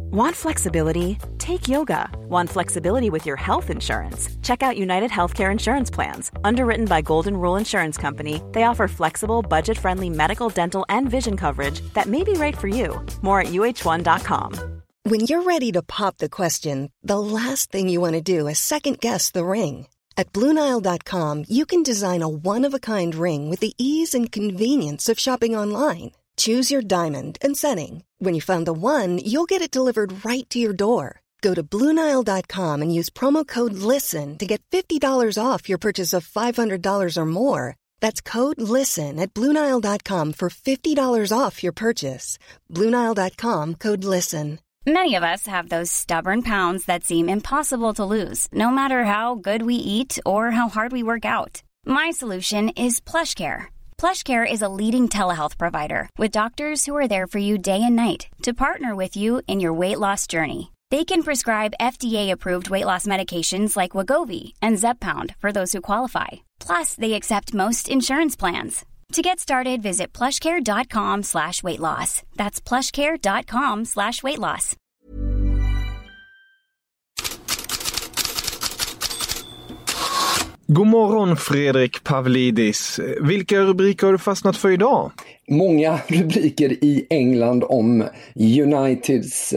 Want flexibility? Take yoga. Want flexibility with your health insurance? Check out United Healthcare Insurance Plans. Underwritten by Golden Rule Insurance Company, they offer flexible, budget-friendly medical, dental, and vision coverage that may be right for you. More at uh1.com. When you're ready to pop the question, the last thing you want to do is second-guess the ring. At BlueNile.com, you can design a one-of-a-kind ring with the ease and convenience of shopping online. Choose your diamond and setting. When you find the one, you'll get it delivered right to your door. Go to BlueNile.com and use promo code LISTEN to get $50 off your purchase of $500 or more. That's code LISTEN at BlueNile.com for $50 off your purchase. BlueNile.com, code LISTEN. Many of us have those stubborn pounds that seem impossible to lose, no matter how good we eat or how hard we work out. My solution is PlushCare. PlushCare is a leading telehealth provider with doctors who are there for you day and night to partner with you in your weight loss journey. They can prescribe FDA-approved weight loss medications like Wegovy and Zepbound for those who qualify. Plus, they accept most insurance plans. To get started, visit plushcare.com/weightloss. That's plushcare.com/weightloss. God morgon Fredrik Pavlidis. Vilka rubriker har du fastnat för idag? Många rubriker i England om Uniteds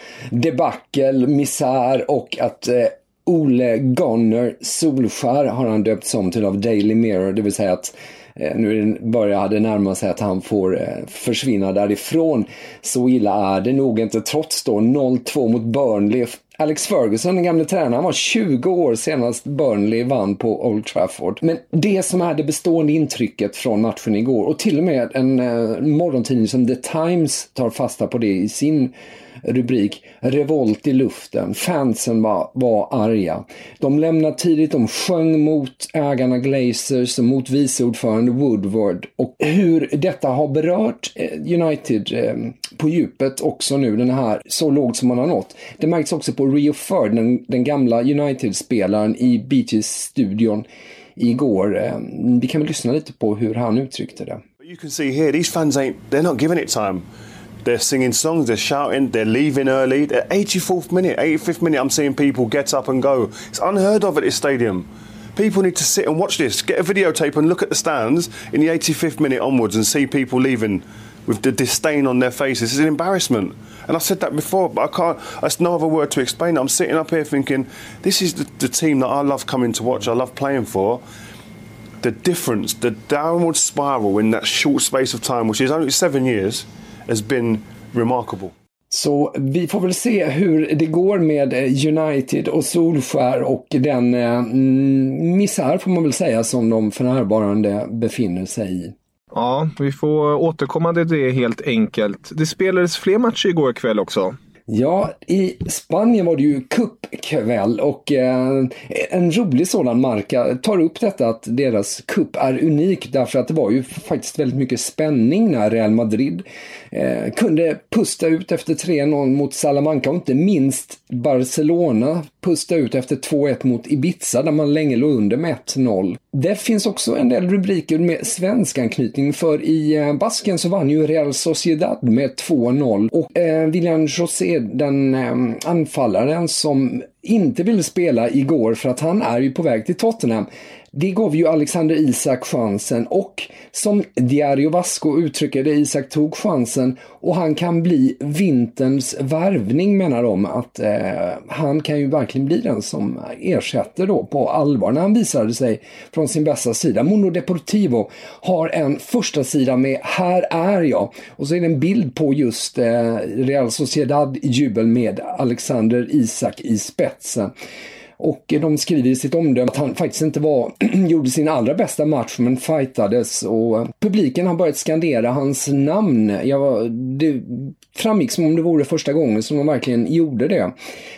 debacle, misär och att Ole Gunnar Solskjær har han döpts om till av Daily Mirror. Det vill säga att nu börjar det närma sig att han får försvinna därifrån. Så illa är det nog inte, trots då 0-2 mot Burnley. Alex Ferguson, den gamla tränaren, han var 20 år senast Burnley vann på Old Trafford. Men det som är det bestående intrycket från matchen igår, och till och med en morgontidning som The Times tar fasta på det i sin rubrik, revolt i luften. Fansen var arga. De lämnade tidigt, de sjöng mot ägarna Glazers och mot viceordförande Woodward. Och hur detta har berört United på djupet också nu, den här så lågt som man har nått. Det märks också på Rio Ferd, den gamla United-spelaren i Beaches-studion igår. Vi kan väl lyssna lite på hur han uttryckte det. You can see here, these fans they're not giving it time. They're singing songs, they're shouting, they're leaving early. The 85th minute, I'm seeing people get up and go. It's unheard of at this stadium. People need to sit and watch this. Get a videotape and look at the stands in the 85th minute onwards and see people leaving with the disdain on their faces. It's an embarrassment. And I said that before, but there's no other word to explain it. I'm sitting up here thinking, this is the team that I love coming to watch, I love playing for. The difference, the downward spiral in that short space of time, which is only 7 years, has been remarkable. Så vi får väl se hur det går med United och Solskjær och den misär, får man väl säga, som de för närvarande befinner sig i. Ja, vi får återkomma till det helt enkelt. Det spelades fler matcher igår kväll också. Ja, i Spanien var det ju cupkväll och en rolig sådan. Marca tar upp detta att deras cup är unik därför att det var ju faktiskt väldigt mycket spänning när Real Madrid kunde pusta ut efter 3-0 mot Salamanca, och inte minst Barcelona pusta ut efter 2-1 mot Ibiza där man länge låg under med 1-0. Det finns också en del rubriker med svensk anknytning, för i Basken så vann ju Real Sociedad med 2-0 och William José, den anfallaren som inte ville spela igår för att han är ju på väg till Tottenham, det gav ju Alexander Isak chansen, och som Diario Vasco uttrycker det, Isak tog chansen och han kan bli vinterns värvning, menar de, att han kan ju verkligen bli den som ersätter då på allvar när han visade sig från sin bästa sida. Mundo Deportivo har en första sida med "Här är jag", och så är det en bild på just Real Sociedad jubel med Alexander Isak i spetsen. Och de skriver i sitt omdöme att han faktiskt inte gjorde sin allra bästa match, men fightades, och publiken har börjat skandera hans namn. Det framgick som om det vore första gången som de verkligen gjorde det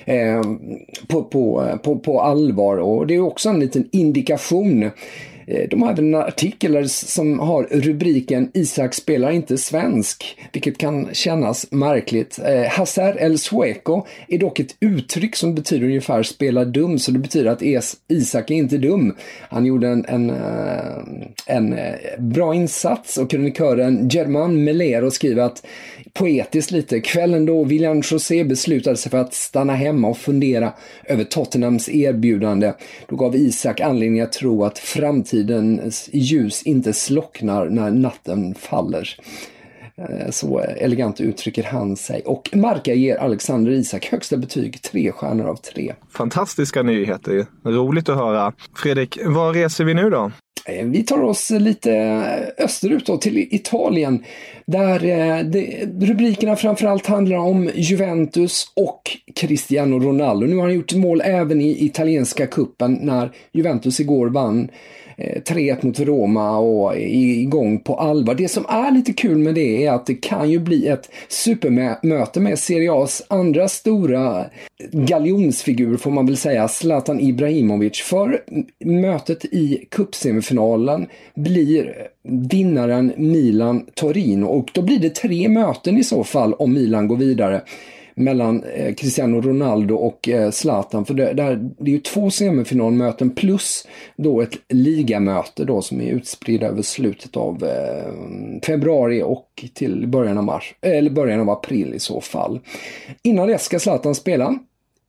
på allvar, och det är också en liten indikation. De har en artikel som har rubriken "Isak spelar inte svensk", vilket kan kännas märkligt. Hacer el Sueco är dock ett uttryck som betyder ungefär "spela dum", så det betyder att Isak är inte dum. Han gjorde en bra insats, och kronikören Germán Melero skriver att poetiskt lite. Kvällen då William José beslutade sig för att stanna hemma och fundera över Tottenhams erbjudande. Då gav Isak anledning att tro att framtidens ljus inte slocknar när natten faller. Så elegant uttrycker han sig. Och Marca ger Alexander Isak högsta betyg, 3 stjärnor av 3. Fantastiska nyheter. Roligt att höra. Fredrik, var reser vi nu då? Vi tar oss lite österut då, till Italien, där rubrikerna framförallt handlar om Juventus och Cristiano Ronaldo. Nu har han gjort mål även i italienska kuppen när Juventus igår vann 3-1 mot Roma och är igång på allvar. Det som är lite kul med det är att det kan ju bli ett supermöte med Serie A's andra stora galjonsfigur, får man väl säga, Zlatan Ibrahimovic. För mötet i cupsemifinalen blir vinnaren Milan-Torino, och då blir det 3 möten i så fall om Milan går vidare mellan Cristiano Ronaldo och Zlatan, för det är ju 2 semifinalmöten plus då ett ligamöte då som är utspridda över slutet av februari och till början av mars, eller början av april i så fall. Innan det ska Zlatan spela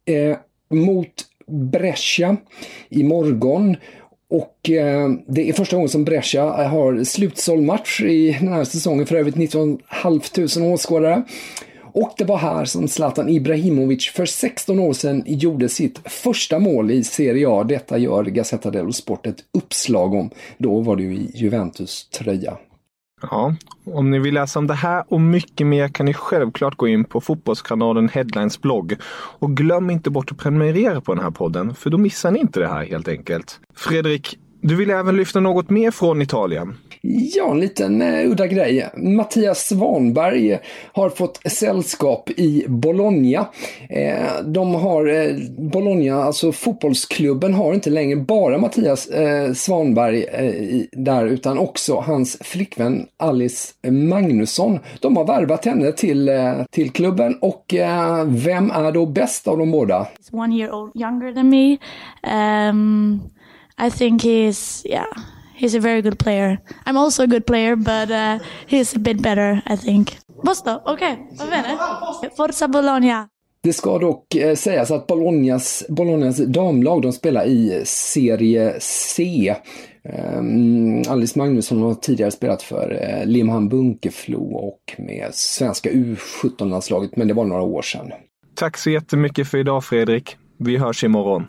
mot Brescia imorgon. Och det är första gången som Brescia har slutsåld match i den här säsongen, för övrigt 19 500 åskådare. Och det var här som Zlatan Ibrahimovic för 16 år sedan gjorde sitt första mål i Serie A. Detta gör Gazzetta dello Sport ett uppslag om. Då var det ju i Juventus tröja. Ja, om ni vill läsa om det här och mycket mer kan ni självklart gå in på fotbollskanalen Headlines blogg. Och glöm inte bort att prenumerera på den här podden, för då missar ni inte det här helt enkelt. Fredrik, du vill även lyfta något mer från Italien? Ja, en liten udda grej. Mattias Svanberg har fått sällskap i Bologna. Bologna, alltså fotbollsklubben, har inte längre bara Mattias Svanberg där, utan också hans flickvän Alice Magnusson. De har värvat henne till klubben, och vem är då bäst av de båda? He's 1 year old younger than me. I think he's a very good player. I'm also a good player, but he's a bit better, I think. Basta, okej. Vad menar du? Forza Bologna. Det ska dock sägas att Bolognas damlag, de spelar i Serie C. Alice Magnusson har tidigare spelat för Limhamn Bunkeflo och med svenska U17-landslaget, men det var några år sedan. Tack så jättemycket för idag, Fredrik. Vi hörs imorgon.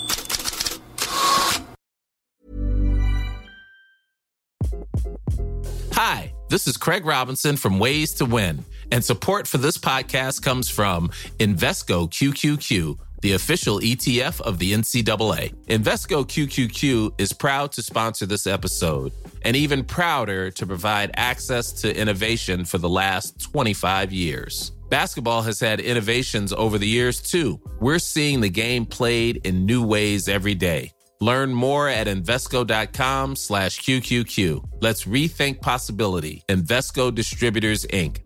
Hi, this is Craig Robinson from Ways to Win, and support for this podcast comes from Invesco QQQ, the official ETF of the NCAA. Invesco QQQ is proud to sponsor this episode, and even prouder to provide access to innovation for the last 25 years. Basketball has had innovations over the years, too. We're seeing the game played in new ways every day. Learn more at Invesco.com/QQQ. Let's rethink possibility. Invesco Distributors, Inc.